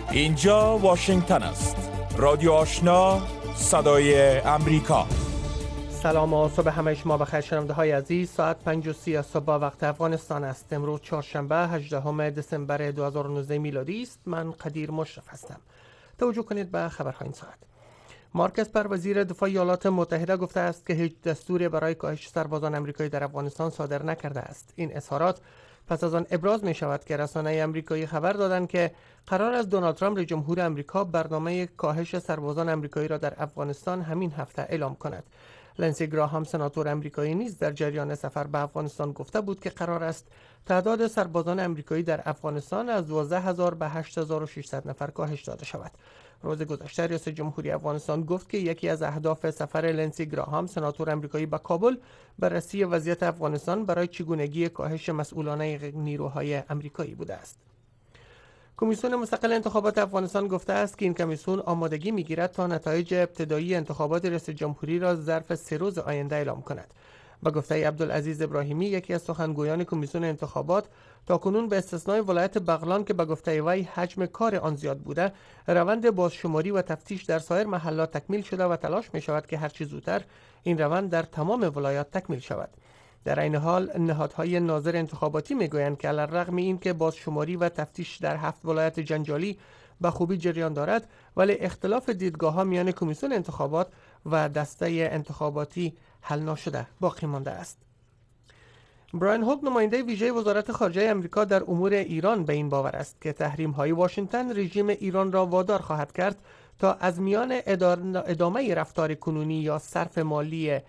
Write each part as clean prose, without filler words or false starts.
اینجا واشنگتن است. رادیو آشنا، صدای امریکا. سلام و صبح همه شما بخیر شنونده های عزیز. ساعت 5:30 صبح وقت افغانستان است. امروز چهارشنبه 18 دسامبر 2019 میلادی است. من قدیر مشرف هستم. توجه کنید به خبرهای این ساعت. مارک اسپر وزیر دفاع ایالات متحده گفته است که هیچ دستوری برای کاهش سربازان آمریکایی در افغانستان صادر نکرده است. این اظهارات پس از آن ابراز می شود که رسانه‌های آمریکایی خبر دادند که قرار است دونالد ترامپ رئیس جمهور آمریکا برنامه کاهش سربازان آمریکایی را در افغانستان همین هفته اعلام کند. لنسی گراهام سناتور آمریکایی نیز در جریان سفر به افغانستان گفته بود که قرار است تعداد سربازان آمریکایی در افغانستان از 12000 به 8600 نفر کاهش داده شود. روز گذشته رئیس جمهوری افغانستان گفت که یکی از اهداف سفر لنسی گراهام سناتور آمریکایی به کابل بررسی وضعیت افغانستان برای چگونگی کاهش مسئولانه نیروهای آمریکایی بوده است. کمیسیون مستقل انتخابات افغانستان گفته است که این کمیسیون آمادگی می‌گیرد تا نتایج ابتدایی انتخابات ریاست جمهوری را ظرف 3 روز آینده اعلام کند. با گفته عبدالعزیز ابراهیمی یکی از سخنگویان کمیسیون انتخابات، تاکنون به استثنای ولایت بغلان که به گفته وی حجم کار آن زیاد بوده، روند بازشماری و تفتیش در سایر محلات تکمیل شده و تلاش می شود که هرچی زودتر این روند در تمام ولایات تکمیل شود. در این حال نهادهای ناظر انتخاباتی میگویند که علیرغم اینکه بازشماری و تفتیش در 7 ولایت جنجالی به خوبی جریان دارد، ولی اختلاف دیدگاه‌ها میان کمیسیون انتخابات و دسته انتخاباتی حل نشده باقی مانده است. براین هوگ نماینده ویژه وزارت خارجه آمریکا در امور ایران به این باور است که تحریم‌های واشنگتن رژیم ایران را وادار خواهد کرد تا از میان ادامه رفتار کنونی یا صرف مالی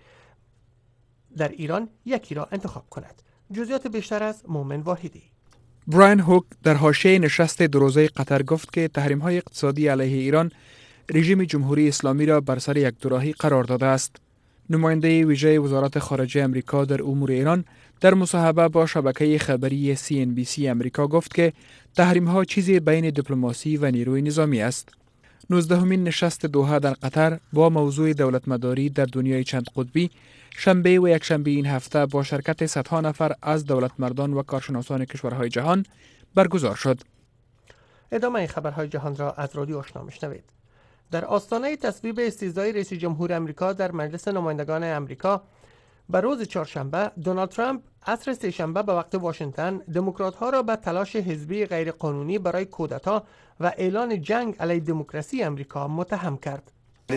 در ایران یکی را انتخاب کند. جزئیات بیشتر از مومن واحدی. براین هوگ در حاشیه نشست 2 روزه قطر گفت که تحریم‌های اقتصادی علیه ایران رژیم جمهوری اسلامی را بر سر یک دوراهی قرار داده است. نماینده ویژه وزارت خارجه آمریکا در امور ایران در مصاحبه با شبکه خبری CNBC آمریکا گفت که تحریم‌ها چیزی بین دیپلماسی و نیروی نظامی است. 19مین نشست دوحه در قطر با موضوع دولتمداری در دنیای چند قطبی شنبه و یکشنبه این هفته با شرکت صدها نفر از دولتمردان و کارشناسان کشورهای جهان برگزار شد. ادامه خبرهای جهان را از رادیو آشنا میشنوید. در آستانه تصویب استیضای رئیس جمهور آمریکا در مجلس نمایندگان آمریکا به روز چهارشنبه، دونالد ترامپ عصر سه‌شنبه به وقت واشنگتن دموکرات‌ها را به تلاش حزبی غیرقانونی برای کودتا و اعلان جنگ علیه دموکراسی آمریکا متهم کرد.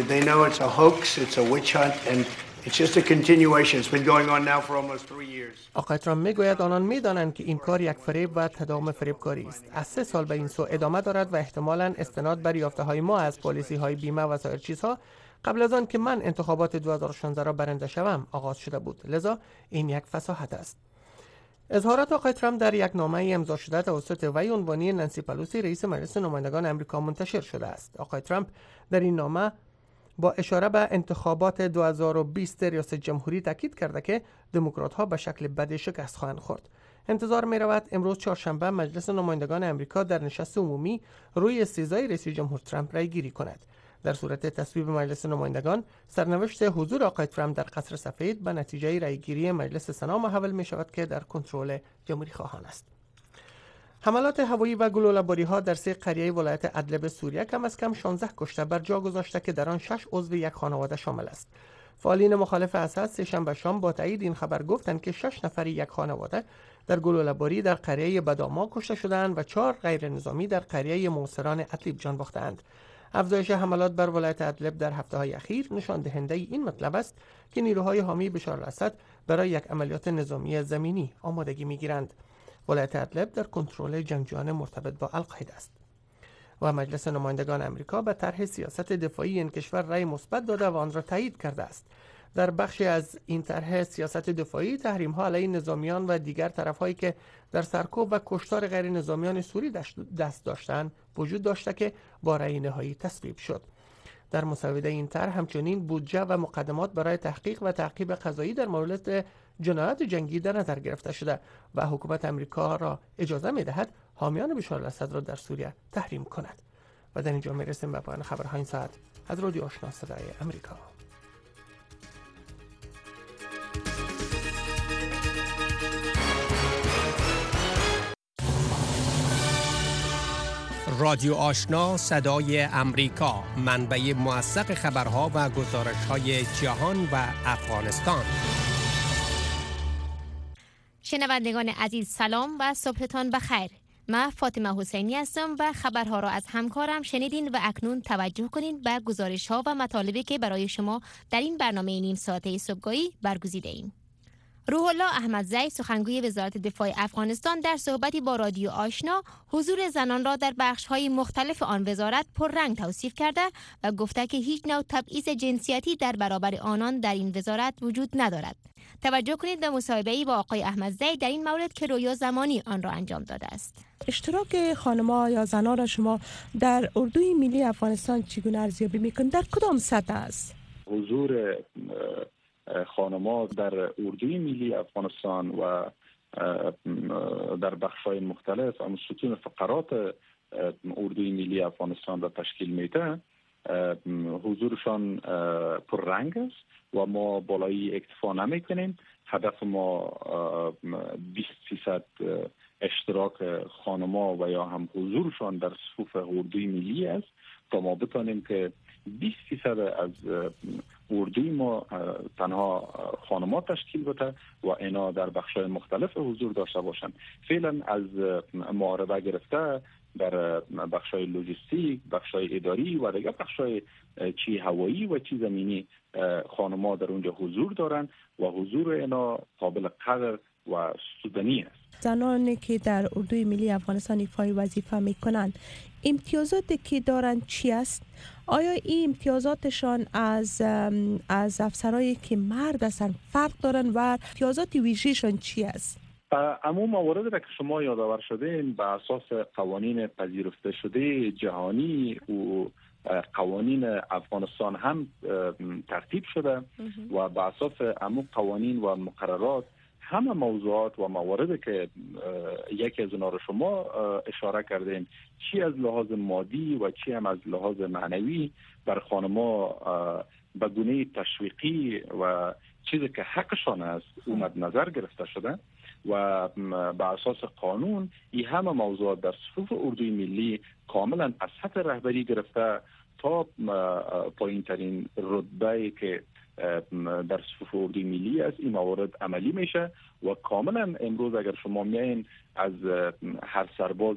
آقای ترامپ میگوید آنان میدانند که این کار یک فریب و تداوم فریبکاری است. از 3 سال به این سو ادامه دارد و احتمالاً استناد بر یافته‌های ما از پالیسی‌های بیمه و سایر چیزها قبل از آن که من انتخابات 2016 را برنده شوم آغاز شده بود. لذا این یک فصاحت است. اظهارات آقای ترامپ در یک نامه امضا شده توسط وی عنوانی نانسی پلوسی رئیس مجلس نمایندگان آمریکا منتشر شده است. آقای ترامپ در این نامه با اشاره به انتخابات 2020 ریاست جمهوری تاکید کرده که دموکرات‌ها به شکل بدی شکست خواهند خورد. انتظار می رود امروز چهارشنبه مجلس نمایندگان آمریکا در نشست عمومی روی استیضای رئیس جمهور ترامپ رای گیری کند. در صورت تصویب مجلس نمایندگان، سرنوشت حضور آقای ترامپ در قصر سفید به نتیجه رایگیری مجلس سنا محول می شود که در کنترل جمهوری خواهان است. حملات هوایی و گلوله‌باری‌ها در 3 قریه ولایت ادلب سوریه کم از کم 16 کشته بر جا گذاشته که در آن 6 عضو یک خانواده شامل است. فعالین مخالف اسد سه‌شنبه شام با تایید این خبر گفتند که 6 نفر یک خانواده در گلوله‌باری در قریه بداما کشته شدند و 4 غیر نظامی در قریه موسران ادلب جان باختند. افزایش حملات بر ولایت ادلب در هفته‌های اخیر نشان دهنده این مطلب است که نیروهای حامی بشار الاسد برای یک عملیات نظامی زمینی آمادگی می‌گیرند. ولایت ادلب در کنترل جنگجویان مرتبط با القاعده است. و مجلس نمایندگان آمریکا به طرح سیاست دفاعی این کشور رأی مثبت داده و آن را تایید کرده است. در بخشی از این طرح سیاست دفاعی تحریم‌ها علیه نظامیان و دیگر طرف‌هایی که در سرکوب و کشتار غیر نظامیان سوری دست داشتند وجود داشته که با رأی نهایی تصویب شد. در مسوده این طرح همچنین بودجه و مقدمات برای تحقیق و تعقیب قضایی در مورد جنایات جنگی در نظر گرفته شده و حکومت آمریکا را اجازه می‌دهد حامیان بشار الاسد را در سوریه تحریم کند. و در اینجا میرسیم به پایان خبرهای این ساعت از رادیو آشنا صدای آمریکا. رادیو آشنا صدای امریکا، منبع موثق خبرها و گزارش‌های جهان و افغانستان. شنوندگان عزیز سلام و صبحتان بخیر. من فاطمه حسینی هستم و خبرها را از همکارم شنیدین و اکنون توجه کنین به گزارش‌ها و مطالبی که برای شما در این برنامه نیم ساعته صبحگاهی برگزیده ایم. روح الله احمدزی سخنگوی وزارت دفاع افغانستان در صحبتی با رادیو آشنا حضور زنان را در بخش‌های مختلف آن وزارت پررنگ توصیف کرده و گفته که هیچ نوع تبعیض جنسیتی در برابر آنان در این وزارت وجود ندارد. توجه کنید به مصاحبه‌ای با آقای احمدزی در این مورد که رویا زمانی آن را انجام داده است. اشتراک خانم‌ها یا زنان را شما در اردوی ملی افغانستان چگونه ارزیابی می‌کنید؟ در کدام سطح است؟ حضور خانم‌ها در اردوی ملی افغانستان و در بخش‌های مختلف اما ستون فقرات اردوی ملی افغانستان را تشکیل میده، حضورشان پررنگ است و ما بالایی اکتفا نمی‌کنیم. هدف ما 20% اشتراک خانم‌ها و یا هم حضورشان در صفوف اردوی ملی است تا ما بتانیم که 20% از اردوی ما تنها خانم‌ها تشکیل بده و اینا در بخش‌های مختلف حضور داشته باشند. فعلا از معارضه گرفته در بخش‌های لوجستیک، بخش‌های اداری و دیگر بخش‌های چی هوایی و چی زمینی خانم‌ها در اونجا حضور دارند و حضور اینا قابل قدر و ستودنی است. زنانی که در اردوی ملی افغانستان ایفای وظیفه میکنند امتیازاتی که دارند چی است؟ آیا این امتیازاتشان از افسرایی که مرد هستند فرق دارند و امتیازات ویژه‌شان چی است؟ عموم موارد را که شما یادآور شدین به اساس قوانین پذیرفته شده جهانی و قوانین افغانستان هم ترتیب شده و به اساس عموم قوانین و مقررات همه موضوعات و مواردی که یکی از اونها رو شما اشاره کردین، چی از لحاظ مادی و چی هم از لحاظ معنوی بر خانم‌ها به گونه تشویقی و چیزی که حقشان است اومد نظر گرفته شده و به اساس قانون این همه موضوعات در صفوف اردوی ملی کاملا از سطح رهبری گرفته تا پایین ترین رتبه‌ای که در صفوف اردوی ملی است این موارد عملی میشه و کاملا امروز اگر شما میایین از هر سرباز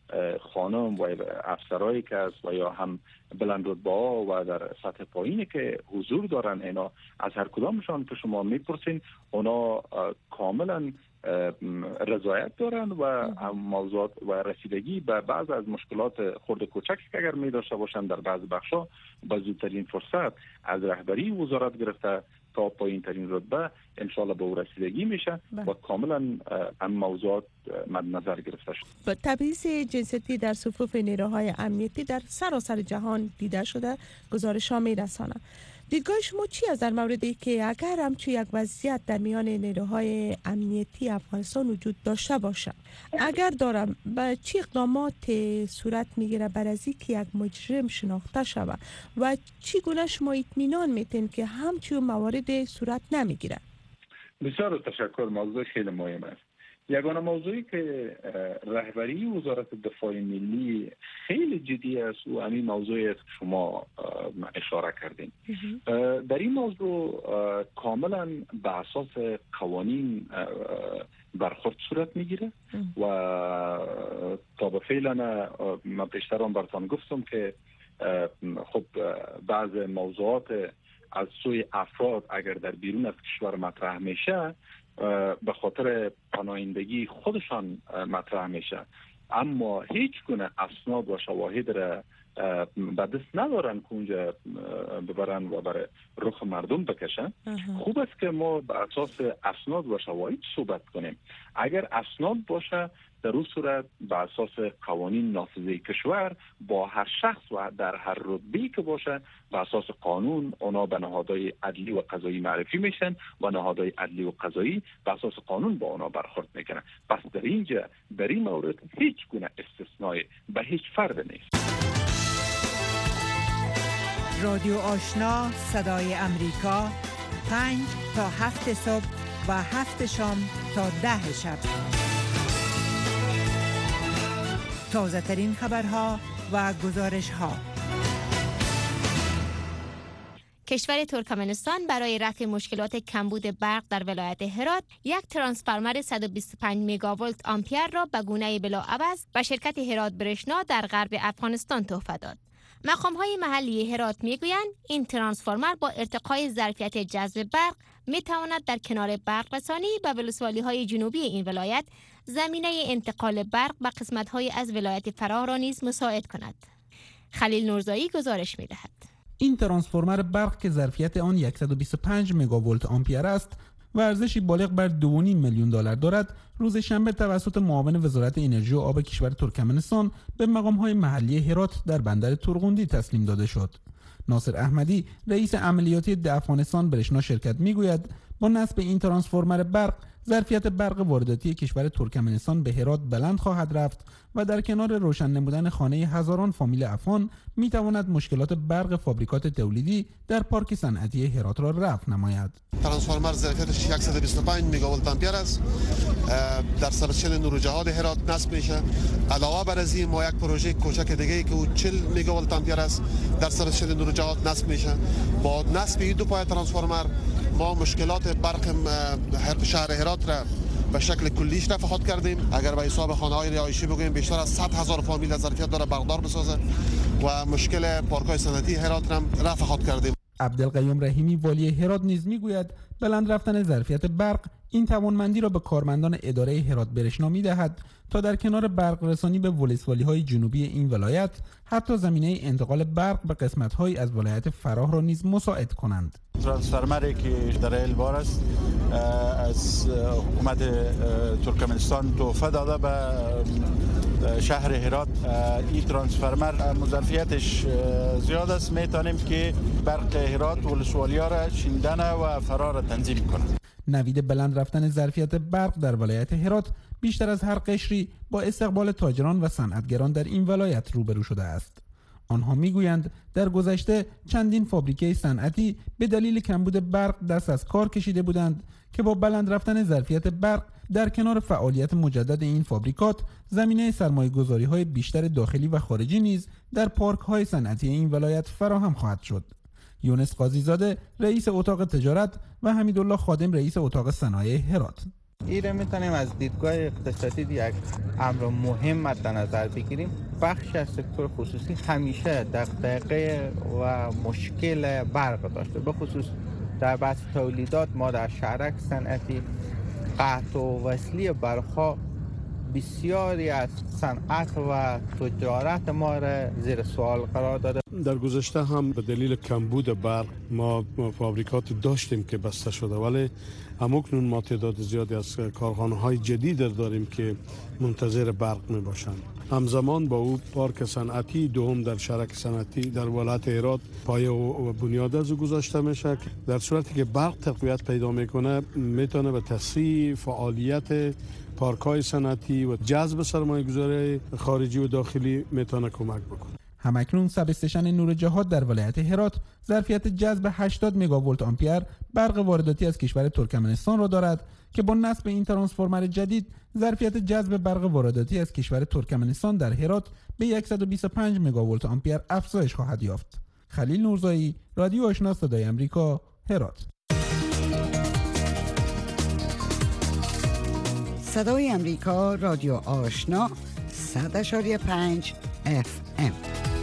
خانم و افسرایی که است و یا هم بلند رتبه‌ها و در سطح پایینی که حضور دارن اینا از هر کدامشان که شما میپرسین اونا کاملا رضایت دارن و موضوعات و رسیدگی به بعض از مشکلات خرد کوچکی که اگر می داشته باشن در بعض بخشا با زودترین فرصت از رهبری وزارت گرفته تا پایین ترین رتبه انشالله به او رسیدگی میشه و کاملا هم موضوعات مد نظر گرفته شد. تبعیض جنسیتی در صفوف نیروهای امنیتی در سراسر جهان دیده شده، گزارش‌ها می‌رسانه. دیدگاه شما چی است در موردی که اگر همچون یک وضعیت در میان نیروهای امنیتی افغانستان وجود داشته باشه، اگر دارم به چه اقدامات صورت میگیره بر از اینکه یک مجرم شناخته شود و چگونه شما اطمینان میتین که همچون موارد صورت نمیگیره؟ بسیار تشکر، موضوع خیلی مهم است. یگانه موضوعی که رهبری وزارت دفاع ملی خیلی جدی است و همین موضوعی است که شما اشاره کردین. در این موضوع کاملا به اساس قوانین برخورد صورت میگیره و تا به فعلا من پیشترم براتون گفتم که خب بعض موضوعات از سوی افراد اگر در بیرون از کشور مطرح میشه به خاطر پناهندگی خودشان مطرح میشه، اما هیچ گونه اسناد و شواهد را به دست ندارن که اونجا ببرن و برای رخ مردم بکشن. خوب است که ما به اساس اسناد و شواهد صحبت کنیم. اگر اسناد باشه در اون صورت به اساس قوانین نافذه کشور با هر شخص و در هر رتبه‌ای که باشه به اساس قانون اونا به نهادهای عدلی و قضایی معرفی میشن و نهادهای عدلی و قضایی به اساس قانون با اونا برخورد میکنن. پس در اینجا در این مورد هیچ گونه استثنایی به هیچ فرد نیست. رادیو آشنا صدای امریکا 5 تا 7 صبح و 7 شام تا 10 شب. تازه ترین خبرها و گزارش ها. کشور ترکمنستان برای رفع مشکلات کمبود برق در ولایت هرات یک ترانسفورمر 125 مگاولت آمپر را به گونه بلاعوض به شرکت هرات برشنا در غرب افغانستان تحفه داد. مقام‌های محلی هرات میگویند این ترانسفورمر با ارتقای ظرفیت جذب برق میتواند در کنار برق رسانی به ولسوالی‌های جنوبی این ولایت زمینه انتقال برق به قسمت‌های از ولایت فراه را نیز مساعد کند. خلیل نورزایی گزارش می‌دهد. این ترانسفورمر برق که ظرفیت آن 125 مگاولت آمپر است و ارزشی بالغ بر 2.5 میلیون دلار دارد، روز شنبه توسط معاون وزارت انرژی و آب کشور ترکمنستان به مقام‌های محلی هرات در بندر تورغوندی تسلیم داده شد. ناصر احمدی رئیس عملیاتی افغانستان برشنا شرکت میگوید با نصب این ترانسفورمر برق ظرفیت برق وارداتی کشور ترکمنستان به هرات بلند خواهد رفت و در کنار روشن نمودن خانه هزاران فامیل افغان می تواند مشکلات برق فابریکات تولیدی در پارک صنعتی هرات را رفع نماید. ترانسفورمر ظرفیتش 125 مگاولت آمپر است، در سبستشن نور جهاد هرات نصب میشه. علاوه بر از این ما یک پروژه کوچک دیگه که او 40 مگاولت آمپر است در سبستشن نور جهاد نصب میشه. با نصب این دو پای ترانسفورمر ما مشکلات برق شهر هرات را به شکل کلیش رفع کردیم. اگر به حساب خانه‌های رهایشی بگوییم بیشتر از 100,000 فامیل ظرفیت داره برقدار بسازه و مشکل پارک‌های صنعتی هرات را رفع کردیم. عبدالقیوم رحیمی والی هرات نیز میگوید بلند رفتن ظرفیت برق این توانمندی را به کارمندان اداره هرات برشنا می‌دهد تا در کنار برق رسانی به ولسوالی‌های جنوبی این ولایت حتی زمینه انتقال برق به قسمت‌های از ولایت فراه را نیز مساعد کنند. ترانسفورمری که در البار است از حکومت ترکمنستان تحفه داده به شهر هرات. این ترانسفورمر ظرفیتش زیاد است، میتونیم که برق هرات ولسوالیا را شیندن و فرار را تنظیم کنند. نوید بلند رفتن ظرفیت برق در ولایت هرات بیشتر از هر قشری با استقبال تاجران و صنعتگران در این ولایت روبرو شده است. آنها میگویند در گذشته چندین فابریکه صنعتی به دلیل کمبود برق دست از کار کشیده بودند که با بلند رفتن ظرفیت برق در کنار فعالیت مجدد این فابریکات زمینه سرمایه‌گذاری‌های بیشتر داخلی و خارجی نیز در پارک‌های صنعتی این ولایت فراهم خواهد شد. یونس قاضی‌زاده رئیس اتاق تجارت و حمیدالله خادم رئیس اتاق صنایع هرات. این میتونیم از دیدگاه اقتصادی یک امر مهم مد نظر بگیریم. بخش از سکتور خصوصی همیشه دغدغه و مشکل برق داشته، به خصوص در بحث تولیدات. ما در شهرک صنعتی قطع و وصلی برق‌ها بسیاری از صنعت و تجارت ما را زیر سوال قرار داده. در گذشته هم به دلیل کمبود برق ما فابریکات داشتیم که بسته شده، ولی همکنون ما تعداد زیادی از کارخانه‌های جدید داریم که منتظر برق می باشند. همزمان با او پارک صنعتی دوم در شهرک صنعتی در ولایت هرات پایه و بنیاد از گذاشته میشه. در صورتی که برق تقویت پیدا میکنه میتونه به تسریع فعالیت پارک‌های صنعتی و جذب سرمایه‌گذاری خارجی و داخلی میتونه کمک بکنه. همکنون سبستشن نور جهاد در ولایت هرات ظرفیت جذب 80 مگاولت آمپر برق وارداتی از کشور ترکمنستان را دارد که با نصب این ترانسفورمر جدید ظرفیت جذب برق وارداتی از کشور ترکمنستان در هرات به 125 مگاولت آمپر افزایش خواهد یافت. خلیل نورزایی، رادیو آشنا صدای آمریکا، هرات. صدای آمریکا، رادیو آشنا 100.5 FM.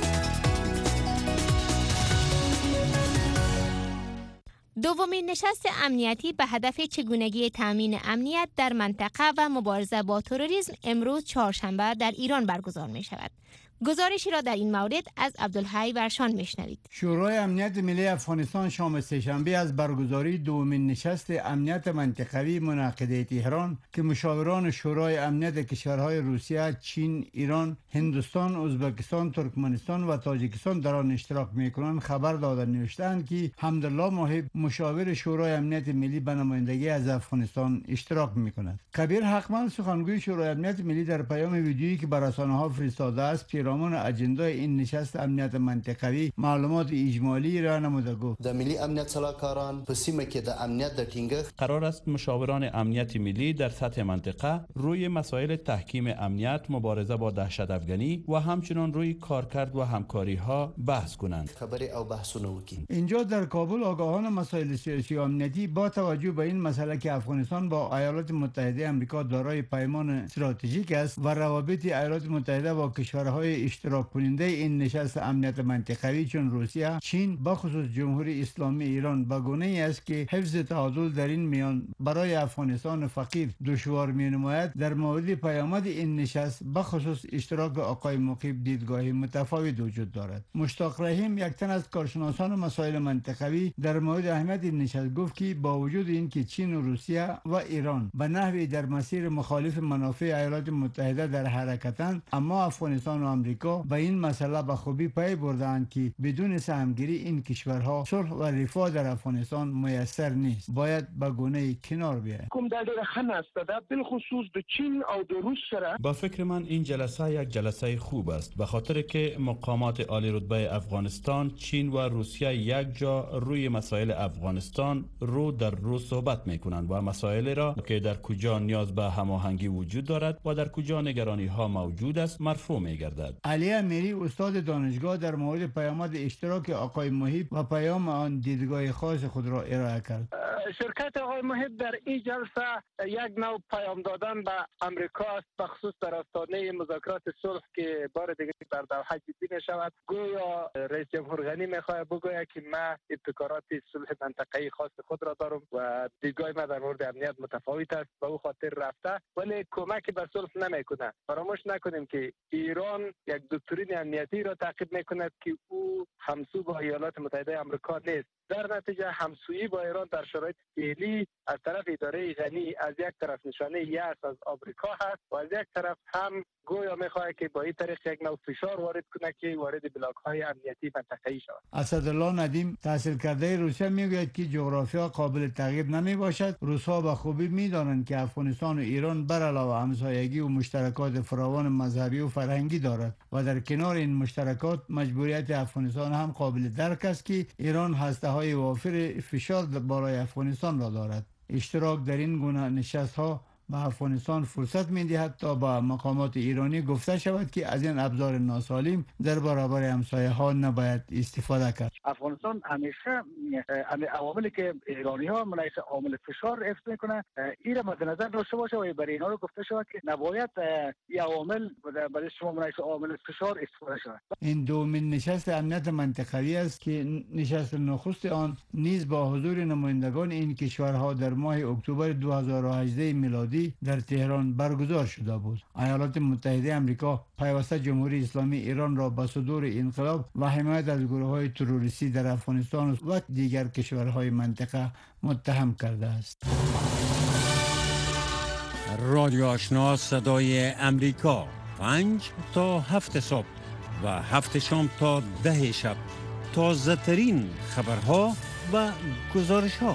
دومین نشست امنیتی به هدف چگونگی تامین امنیت در منطقه و مبارزه با تروریسم امروز چهارشنبه در ایران برگزار می شود. گزارشی را در این مورد از عبدالحی ورشان میشنوید. شورای امنیت ملی افغانستان شام سه‌شنبه از برگزاری دومین نشست امنیت منطقوی منعقده تهران که مشاوران شورای امنیت کشورهای روسیه، چین، ایران، هندوستان، ازبکستان، ترکمنستان و تاجیکستان در آن اشتراک می‌کنند خبر داده نوشتند که حمدالله محب مشاور شورای امنیت ملی به نمایندگی از افغانستان اشتراک می‌کند. کبیر حقمند سخنگوی شورای امنیت ملی در پیام ویدیویی که بر رسانه‌ها فرستاده است پیرامون اجندای این نشست امنیت منطقوی معلومات اجمالی را نموده گفت. د ملي امنیت سلاکاران په سیمه کې د امنیت د ټینګښت قرار است مشاوران امنیت ملی در سطح منطقه روی مسائل تحکیم امنیت، مبارزه با دهشت افغانی و همچنین روی کارکرد و همکاری ها بحث کنند. خبری او بحثونه وکړي. اینجا در کابل آگاهان مسائل سیاسی و امنیتی با توجه به این مسئله که افغانستان با ایالات متحده آمریکا دارای پیمان استراتژیک است و روابط ایالات متحده با کشورهای اشتراک کننده این نشست امنیت منطقوی چون روسیه، چین با خصوص جمهوری اسلامی ایران به گونه‌ای است که حفظ تعادل در این میان برای افغانستان فقیر دشوار می‌نماید. در مورد پیامد این نشست به خصوص اشتراک آقای مقیب دیدگاه متفاوت وجود دارد. مشتاق رحیم یک تن از کارشناسان مسائل منطقوی در مورد اهمیت این نشست گفت که با وجود اینکه چین و روسیه و ایران به نحوی در مسیر مخالف منافع ایالات متحده در حرکتند، اما افغانستان و آمریکا به این مسئله به خوبی پی بردند که بدون سهمگیری این کشورها صلح و رفاه در افغانستان میسر نیست. باید به گونه کنار بیاید. کوم دا ډېر ښه ناسته ده، بالخصوص د چین او د روس سره. با فکر من این جلسه یک جلسه خوب است به خاطر که مقامات عالی رتبه افغانستان، چین و روسیه یک جا روی مسائل افغانستان رو در رو صحبت میکنند و مسائل را که در کجا نیاز به هماهنگی وجود دارد و در کجا نگرانی ها موجود است مرفوع میگردد. علی امیری استاد دانشگاه در مورد پیامد اشتراک آقای محیب و پیام آن دیدگاه خاص خود را ارائه کرد. شرکت آقای محیب در این جلسه یک نوع پیام دادن به امریکا است، بخصوص در آستانه مذاکرات صلح که بار دیگر در دوحه جدی می شود. گویا رئیس جمهور غنی میخواهد بگوید که من ابتکارات صلح منطقه‌ای خاص خود را دارم و دیدگاه من در مورد امنیت متفاوت است، به او خاطر رفته ولی کمک به صلح نمیکنه. فراموش نکنیم که ایران یک دکترین امنیتی را تعقیب میکند که او همسو با ایالات متحده آمریکا نیست. در نتیجه همسویی با ایران در شرایط فعلی از طرف اداره غنی از یک طرف نشانه یأس از آمریکا هست و از یک طرف هم گویا میخواهد که با این طریق یک نوع فشار وارد کنه که وارد بلاک‌های امنیتی منطقه‌ای شود. اسدالله ندیم تحصیل کرده روسیه میگوید که جغرافیا قابل تغییر نمی باشد. روس‌ها به خوبی میدانند که افغانستان و ایران بر علاوه همسایگی و مشترکات فراوان مذهبی و فرهنگی دارد و در کنار این مشترکات مجبوریت افغانستان هم قابل درک است که ایران هسته‌های وافر فشار بالای افغانستان را دارد. اشتراک در این گونه نشست‌ها به افغانستان فرصت می‌دهد تا با مقامات ایرانی گفته شود که از این ابزار ناسالم در برابر همسایه‌ها نباید استفاده کرد. افغانستان همیشه عواملی که ایرانی‌ها منایس عامل فشار حفظ می‌کنه این را مد نظر داشته باشه و برای اینا رو گفته شود که نباید این عوامل برای شما منایس عامل فشار استفاده شود. این دومین نشست امنیت منطقوی است که نشست نخست آن نیز با حضور نمایندگان این کشورها در ماه اکتبر 2018 میلادی در تهران برگزار شده بود. ایالات متحده آمریکا پیوسته جمهوری اسلامی ایران را به صدور انقلاب و حمایت از گروه‌های تروریستی در افغانستان و دیگر کشورهای منطقه متهم کرده است. رادیو آشنا صدای امریکا 5 تا 7 صبح و 7 شام تا 10 شب تازه ترین خبرها و گزارش ها.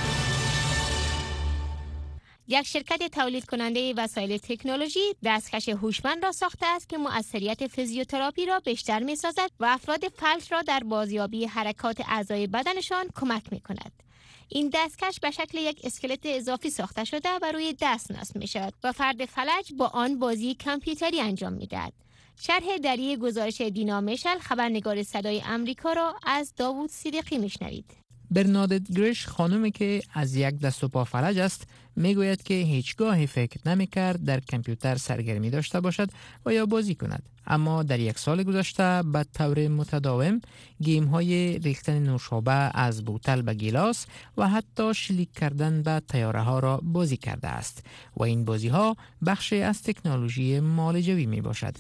یک شرکت تولید کننده وسایل تکنولوژی دستکش هوشمند را ساخته است که مؤثریت فیزیوتراپی را بیشتر می سازد و افراد فلج را در بازیابی حرکات اعضای بدنشان کمک می کند. این دستکش به شکل یک اسکلت اضافی ساخته شده و روی دست نصب می شود و فرد فلج با آن بازی کامپیوتری انجام می دهد. شرح دری گزارش دینا میشل خبرنگار صدای امریکا را از داوود صدیقی می شنوید. برنادت گریش خانومی که از یک دست و پا فلج است میگوید که هیچگاه فکر نمیکرد در کامپیوتر سرگرمی داشته باشد و یا بازی کند، اما در یک سال گذشته به طور متداوم گیم های ریختن نوشابه از بوتل به گیلاس و حتی شلیک کردن به طیاره ها را بازی کرده است و این بازی ها بخشی از تکنولوژی معالجوی می باشد.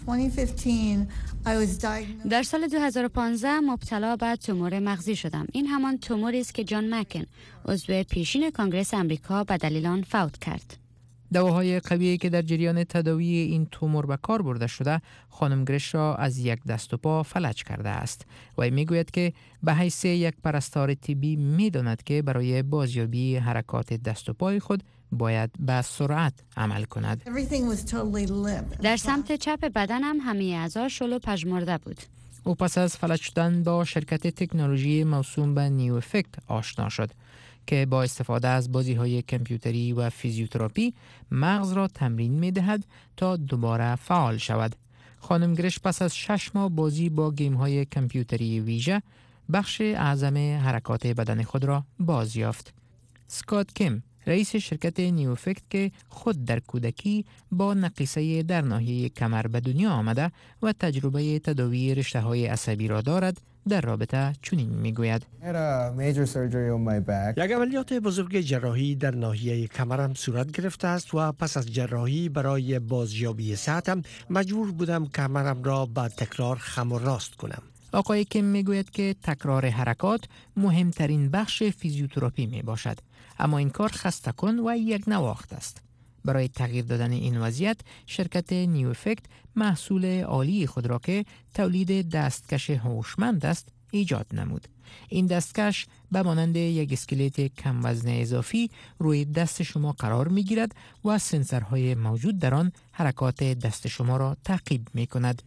در سال 2015 مبتلا به تومور مغزی شدم. این همان توموری است که جان مکن عضو پیشین کنگره آمریکا به دلیل آن فوت کرد. دواهای قویی که در جریان تداوی این تومور به کار برده شده خانم گرش را از یک دست و پا فلج کرده است و میگوید که به حیث یک پرستار طبی میداند که برای بازیابی حرکات دست و پای خود باید به سرعت عمل کند. در سمت چپ بدنم همه اعضا شل و پژمرده بود. او پس از فلج شدن با شرکت تکنولوژی موسوم به نیو افکت آشنا شد که با استفاده از بازی‌های کامپیوتری و فیزیوتراپی مغز را تمرین می‌دهد تا دوباره فعال شود. خانم گرش پس از 6 ماه بازی با گیم‌های کامپیوتری ویژه بخش اعظم حرکات بدن خود را بازیافت. اسکات کیم، رئیس شرکت نیو افکت که خود در کودکی با نقیصه در ناحیه کمر به دنیا آمده و تجربه تداوی رشته‌های عصبی را دارد، در رابطه چنین میگوید: یک عملیات بزرگ جراحی در ناحیه کمرم صورت گرفته است و پس از جراحی برای بازیابی صحتم مجبور بودم کمرم را با تکرار خم و راست کنم. آقای کیم میگوید که تکرار حرکات مهمترین بخش فیزیوتراپی می باشد، اما این کار خسته کن و یک نواخت است. برای تغییر دادن این وضعیت شرکت نیو افکت محصول عالی خود را که تولید دستکش هوشمند است ایجاد نمود. این دستکش به مانند یک اسکلت کم وزن اضافی روی دست شما قرار می گیرد و سنسورهای موجود در آن حرکات دست شما را تعقیب می کند.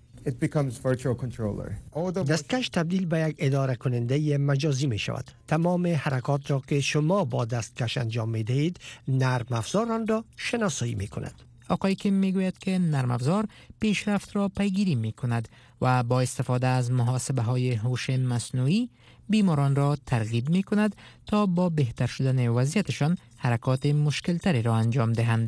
دستکش تبدیل به یک اداره کننده مجازی می شود. تمام حرکات را که شما با دستکش انجام می دهید نرم افزار آن را شناسایی می کند. آقای کیم می گوید که نرم افزار پیشرفت را پیگیری می کند و با استفاده از محاسبه های هوش مصنوعی بیماران را ترغیب می کند تا با بهتر شدن وضعیتشان حرکات مشکل تری را انجام دهند.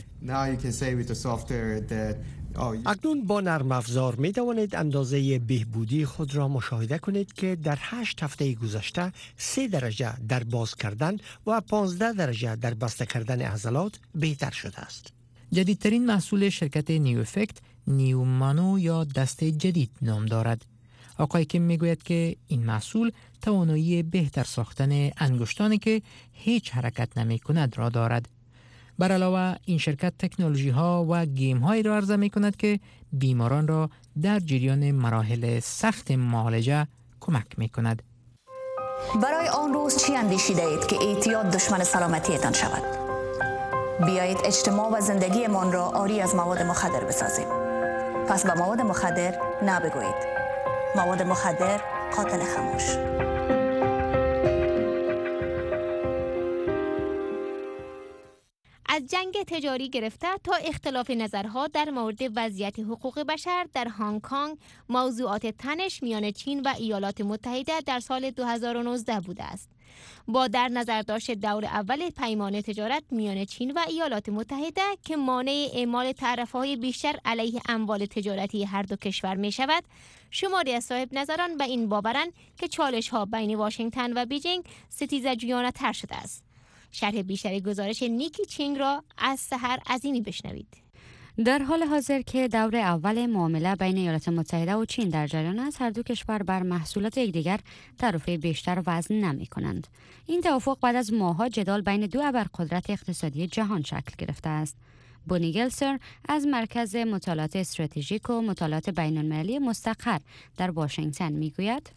اکنون با نرم افزار می توانید اندازه بهبودی خود را مشاهده کنید که در 8 هفته گذشته 3 درجه در باز کردن و 15 درجه در بسته کردن عضلات بهتر شده است. جدیدترین محصول شرکت نیو افکت نیو مانو یا دست جدید نام دارد. آقای کیم میگوید که این محصول توانایی بهتر ساختن انگشتانی که هیچ حرکت نمی کند را دارد. بر علاوه این شرکت تکنولوژی ها و گیم هایی را عرضه می کند که بیماران را در جریان مراحل سخت معالجه کمک می کند. برای آن روز چی اندیشیده اید که اعتیاد دشمن سلامتیتان شود؟ بیایید اجتماع و زندگی من را آری از مواد مخدر بسازیم. پس به مواد مخدر نبگویید. مواد مخدر قاتل خاموش. از جنگ تجاری گرفته تا اختلاف نظرها در مورد وضعیت حقوق بشر در هنگ کنگ، موضوعات تنش میان چین و ایالات متحده در سال 2019 بوده است. با در نظر داشت دور اول پیمان تجارت میان چین و ایالات متحده که مانع اعمال تعرفه‌های بیشتر علیه اموال تجارتی هر دو کشور می شود، شماری از صاحب نظران به این باورند که چالش‌ها بین واشنگتن و بیجینگ ستیزجویانه تر شده است. شرح بیشتر گزارش نیکی چینگ را از سحر عظیمی بشنوید. در حال حاضر که دور اول معامله بین ایالات متحده و چین در جریان است، هر دو کشور بر محصولات یکدیگر تعرفه بیشتر وضع نمی کنند. این توافق بعد از ماه‌ها جدال بین دو ابرقدرت اقتصادی جهان شکل گرفته است. بونی گلسر از مرکز مطالعات استراتژیک و مطالعات بین‌المللی مستقر در واشنگتن میگوید: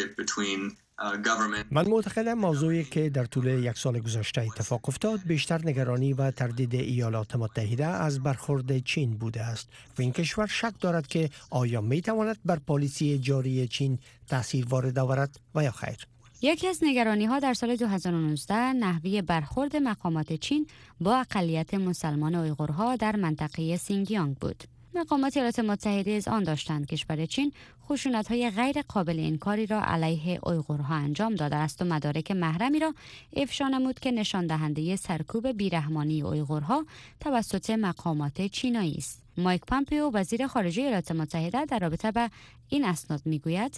من معتقدم موضوعی که در طول یک سال گذشته اتفاق افتاد بیشتر نگرانی و تردید ایالات متحده از برخورد چین بوده است و این کشور شک دارد که آیا می تواند بر پالیسی جاری چین تاثیر وارد آورد و یا خیر. یکی از نگرانی‌ها در سال 2019 نحوه برخورد مقامات چین با اقلیت مسلمان اویغورها در منطقه سینگیانگ بود. مقامات ایالات متحده از آن داشتند کشور چین خشونت‌های غیر قابل انکاری را علیه اویغورها انجام داده است و مدارک محرمی را افشا نمود که نشان دهنده سرکوب بیرحمانه اویغورها توسط مقامات چینایی است. مایک پامپئو وزیر خارجه ایالات متحده در رابطه با این اسناد میگوید: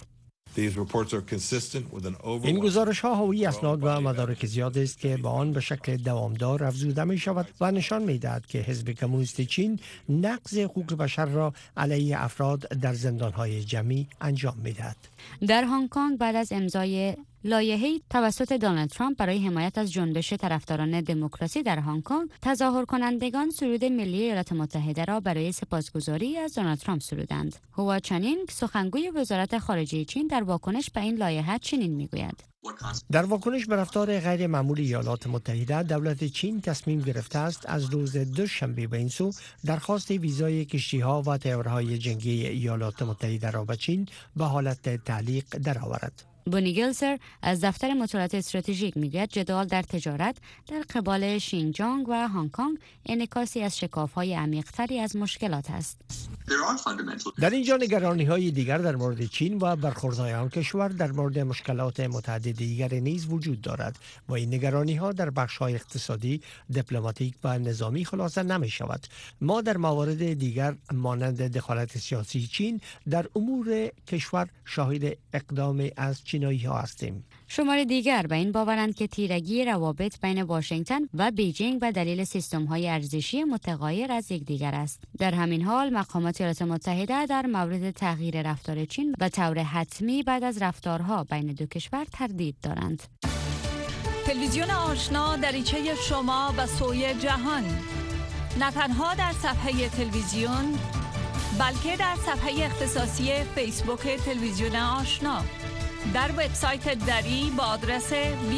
این گزارش ها حاوی اسناد و مدارک زیاد است که با آن به شکل دوامدار افزوده می شود و نشان می دهد که حزب کمونیست چین نقض حقوق بشر را علیه افراد در زندان های جمعی انجام می دهد. در هنگ کنگ بعد از امضای لایحه‌ای توسط دونالد ترامپ برای حمایت از جنبش طرفداران دموکراسی در هنگ کنگ، تظاهر کنندگان سرود ملی ایالات متحده را برای سپاسگزاری از دونالد ترامپ سرودند. هوا چانینگ، سخنگوی وزارت خارجه چین، در واکنش به این لایحه چنین میگوید: در واکنش به رفتار غیر معمول ایالات متحده، دولت چین تصمیم گرفته است از روز دوشنبه به این سو درخواست ویزای کشتی‌ها و تیارهای جنگی ایالات متحده را به چین به حالت تعلیق درآورد. بونی گیلسر از دفتر مطالعات استراتژیک میگوید جدال در تجارت در قبال شینجیانگ و هنگ کنگ انعکاسی از شکاف‌های عمیق‌تری از مشکلات است. در اینجا نگرانی‌های دیگر در مورد چین و برخوردهای آن کشور در مورد مشکلات متعدد دیگر نیز وجود دارد و این نگرانی‌ها در بخش‌های اقتصادی، دیپلماتیک و نظامی خلاصه نمی‌شود. ما در موارد دیگر مانند دخالت سیاسی چین در امور کشور شاهد اقدام از چینایی‌ها هستیم. شمار دیگر به این باورند که تیرگی روابط بین واشنگتن و بیجینگ به دلیل سیستم‌های ارزشی متغایر از یکدیگر است. در همین حال مقامات ایالات متحده در مورد تغییر رفتار چین به طور حتمی بعد از رفتارها بین دو کشور تردید دارند. تلویزیون آشنا دریچه شما به سوی جهان، نه تنها در صفحه تلویزیون بلکه در صفحه اختصاصی فیسبوک تلویزیون آشنا، در وبسایت دری با آدرس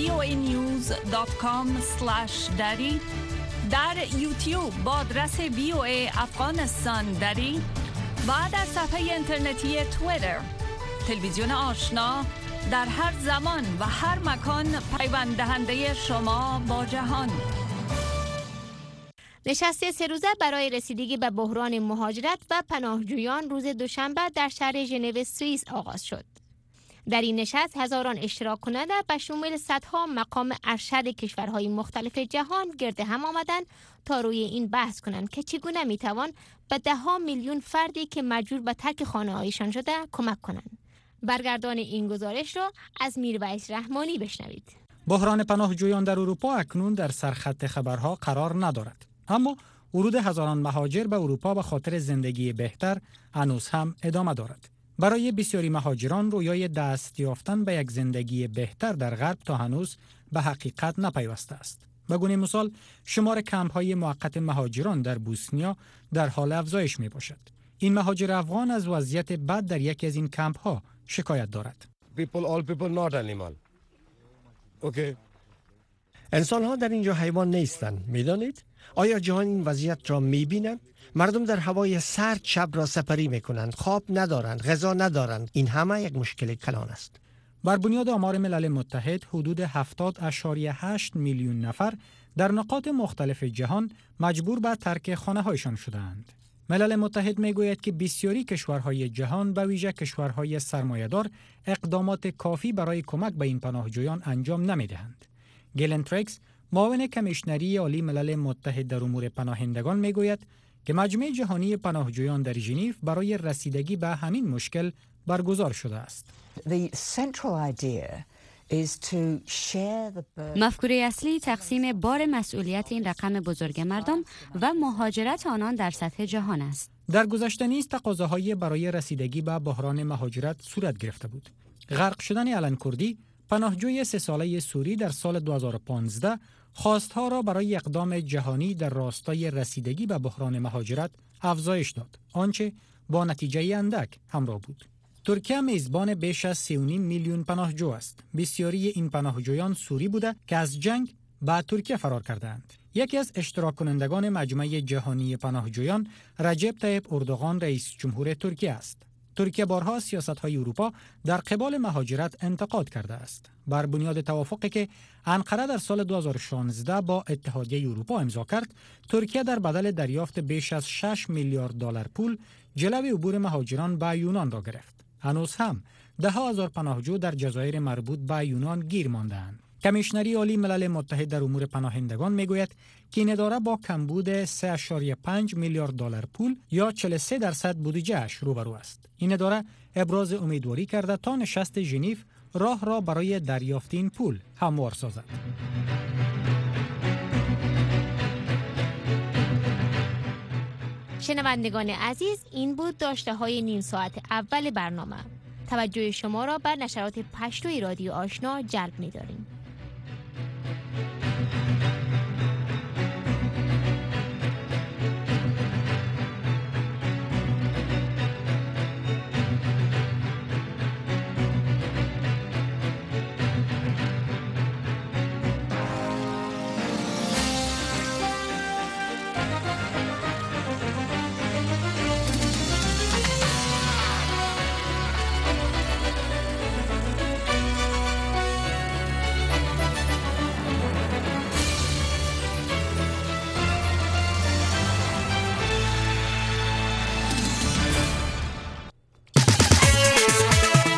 voanews.com/dari، در یوتیوب با آدرس VOA افغانستان دری و در صفحه اینترنتی توییتر. تلویزیون آشنا در هر زمان و هر مکان پیوند دهنده شما با جهان. نشست 3 روزه برای رسیدگی به بحران مهاجرت و پناهجویان روز دوشنبه در شهر ژنو سوئیس آغاز شد. در این نشست هزاران اشتراک کننده به شمول صدها مقام ارشد کشورهای مختلف جهان گرد هم آمدند تا روی این بحث کنند که چگونه میتوان به 10 میلیون فردی که مجبور به ترک خانه‌هایشان شده کمک کنند. برگردان این گزارش را از میرویس رحمانی بشنوید. بحران پناهجویان در اروپا اکنون در سرخط خبرها قرار ندارد، اما ورود هزاران مهاجر به اروپا به خاطر زندگی بهتر هنوز هم ادامه دارد. برای بسیاری مهاجران رویای دست یافتن به یک زندگی بهتر در غرب تا هنوز به حقیقت نپیوسته است. به گونه مثال شمار کمپ‌های موقت مهاجران در بوسنیا در حال افزایش میباشد. این مهاجر افغان از وضعیت بد در یکی از این کمپ‌ها شکایت دارد. انسان‌ها در اینجا حیوان نیستند، می‌دانید؟ آیا جهان این وضعیت را می‌بیند؟ مردم در هوای سرد شب را سپری می‌کنند، خواب ندارند، غذا ندارند. این همه یک مشکل کلان است. بر بنیاد آمار ملل متحد حدود 70.8 میلیون نفر در نقاط مختلف جهان مجبور به ترک خانه‌هایشان شدند. ملل متحد میگوید که بسیاری کشورهای جهان به ویژه کشورهای سرمایه‌دار اقدامات کافی برای کمک به این پناهجویان انجام نمی‌دهند. گلن ترکس، معاون کمیشنری عالی ملل متحد در امور پناهندگان میگوید که مجمع جهانی پناهجویان در ژنو برای رسیدگی به همین مشکل برگزار شده است. مفکوره اصلی تقسیم بار مسئولیت این رقم بزرگ مردم و مهاجرت آنان در سطح جهان است. در گذشته نیز تقاضاهایی برای رسیدگی به بحران مهاجرت صورت گرفته بود. غرق شدن آلن کردی، پناهجوی 3 ساله سوری، در سال 2015 خواستها را برای اقدام جهانی در راستای رسیدگی به بحران مهاجرت افزایش داد، آنچه با نتیجه اندک همراه بود. ترکیه میزبان بیش از 3.5 میلیون پناهجو است. بسیاری این پناهجویان سوری بوده که از جنگ به ترکیه فرار کردند. یکی از اشتراک کنندگان مجمع جهانی پناهجویان رجب طیب اردوغان، رئیس جمهور ترکیه است. ترکیه بارها سیاست‌های اروپا در قبال مهاجرت انتقاد کرده است. بر بنیاد توافقی که انقره در سال 2016 با اتحادیه اروپا امضا کرد، ترکیه در بدل دریافت بیش از 6 میلیارد دلار پول جلوی عبور مهاجران به یونان را گرفت. هنوز هم 10,000 پناهجو در جزایر مربوط به یونان گیر مانده‌اند. کمیشنری عالی ملل متحد در امور پناهندگان میگوید که این اداره با کمبود 3.5 میلیارد دلار پول یا 43% بودجه‌اش روبرو است. این اداره ابراز امیدواری کرده تا نشست ژنو راه را برای دریافت این پول هموار سازد. شنوندگان عزیز، این بود داشته های نیم ساعت اول برنامه. توجه شما را به نشرات پشتوی رادیو آشنا جلب می‌داریم.